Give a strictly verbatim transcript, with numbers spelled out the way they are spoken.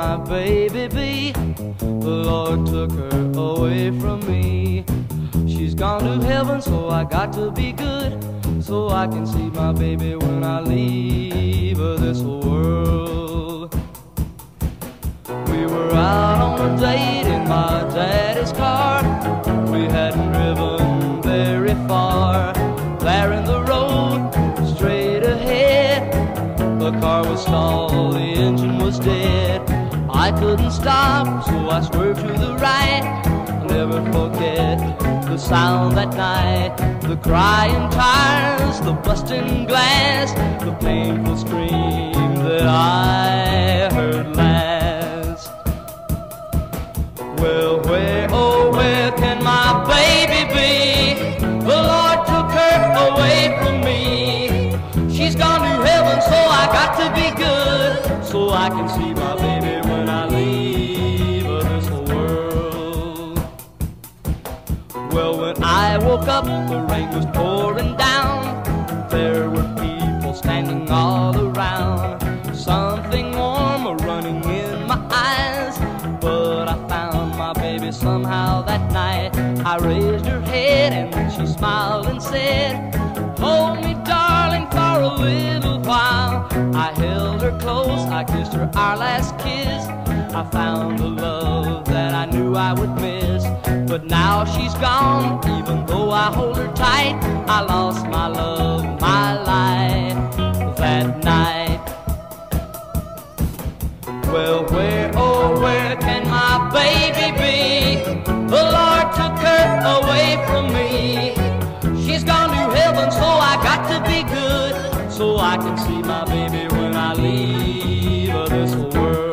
my baby be? The Lord took her away from me. She's gone to heaven, so I got to be good, so I can see my baby when I leave this world. We were out on a date in my daddy's car. We hadn't driven very far. There in the road, straight ahead, the car was stalled, the engine was dead. I couldn't stop, so I swerved to the right. I'll never forget the sound that night, the crying tires, the busting glass, the painful scream that I heard last. Well, where, oh, where can my baby be? The Lord took her away from me. She's gone to heaven, so I got to be good, so I can see my baby when I leave this world. Well, when I woke up, the rain was pouring down. There were people standing all around. Something warm running in my eyes, but I found my baby somehow that night. I raised her head and then she smiled and said, "Hold me, darling, for a little while." I held her close, I kissed her our last kiss. I found the love that I knew I would miss. But now she's gone, even though I hold her tight. I lost my love, my life that night. Well, where, oh, where can my baby be? The Lord took her away from me. She's gone to heaven, so I got to be good, so I can see my baby when I leave this world.